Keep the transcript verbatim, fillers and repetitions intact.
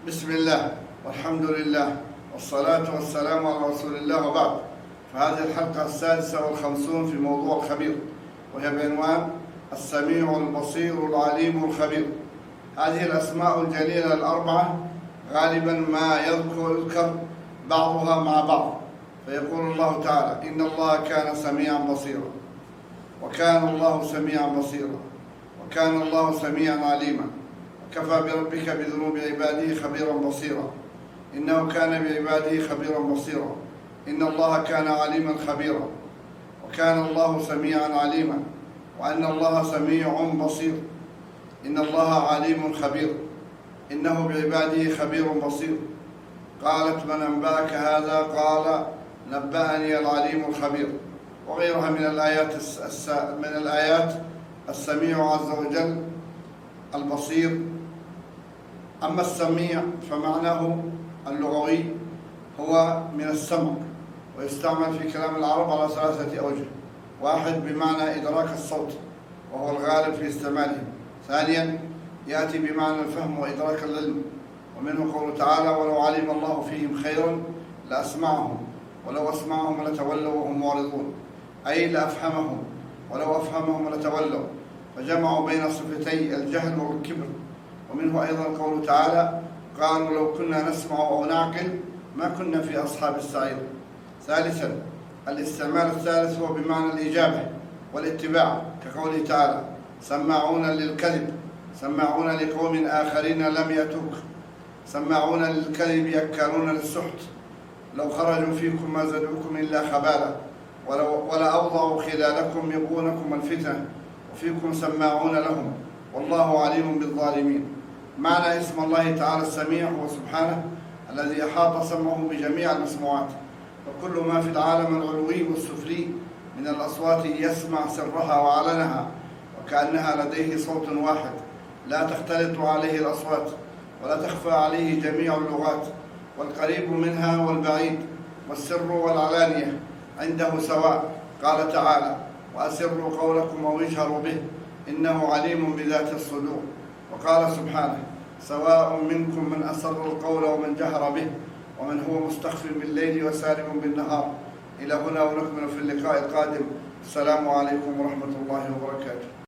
بسم الله والحمد لله والصلاة والسلام على رسول الله، وبعد. فهذه الحلقة السادسة والخمسون في موضوع الخبير، وهي بعنوان السميع البصير العليم الخبير. هذه الأسماء الجليلة الأربعة غالبا ما يذكر يذكر بعضها مع بعض، فيقول الله تعالى: إن الله كان سميعا بصيرا، وكان الله سميعا بصيرا، وكان الله سميعا عليما، كفى بربك بذنوب عباده خبيرا بصيرا، إنه كان بعباده خبيرا بصيرا، إن الله كان عليما خبيرا، وكان الله سميعا عليما، وأن الله سميع بصير، إن الله عليم خبير، إنه بعباده خبير بصير. قالت: من أنبأك هذا؟ قال: نبأني العليم الخبير. وغيرها من الآيات الس... من الآيات السميع عز وجل البصير. أما السميع فمعناه اللغوي هو من السمع، ويستعمل في كلام العرب على ثلاثة أوجه: واحد، بمعنى إدراك الصوت وهو الغالب في استعمالهم. ثانيا، يأتي بمعنى الفهم وإدراك العلم، ومنه قوله تعالى: ولو علم الله فيهم خيرا لأسمعهم ولو أسمعهم لتولوا وهم معرضون، أي لأفهمهم ولو أفهمهم لتولوا، فجمعوا بين صفتي الجهل والكبر. ومنه أيضا قوله تعالى: قالوا لو كنا نسمع أو نعقل ما كنا في أصحاب السعير. ثالثا، الاستعمال الثالث هو بمعنى الإجابة والاتباع، كقوله تعالى: سماعون للكذب، سماعون لقوم آخرين لم يأتوك، سماعون للكذب يكالون للسحت، لو خرجوا فيكم ما زادوكم إلا خبالا، ولا أوضعوا خلالكم يبغونكم الفتنة وفيكم سماعون لهم والله عليم بالظالمين. معنى اسم الله تعالى السميع هو سبحانه الذي أحاط سمعه بجميع المسموعات، وكل ما في العالم العلوي والسفلي من الأصوات يسمع سرها وعلنها، وكأنها لديه صوت واحد لا تختلط عليه الأصوات ولا تخفى عليه جميع اللغات، والقريب منها والبعيد والسر والعلانية عنده سواء. قال تعالى: وأسروا قولكم أو اجهروا به إنه عليم بذات الصدور. وقال سبحانه: سواء منكم من أسر القول ومن جهر به ومن هو مستخف بالليل وسارب بالنهار. إلى هنا ونكمل في اللقاء القادم. السلام عليكم ورحمة الله وبركاته.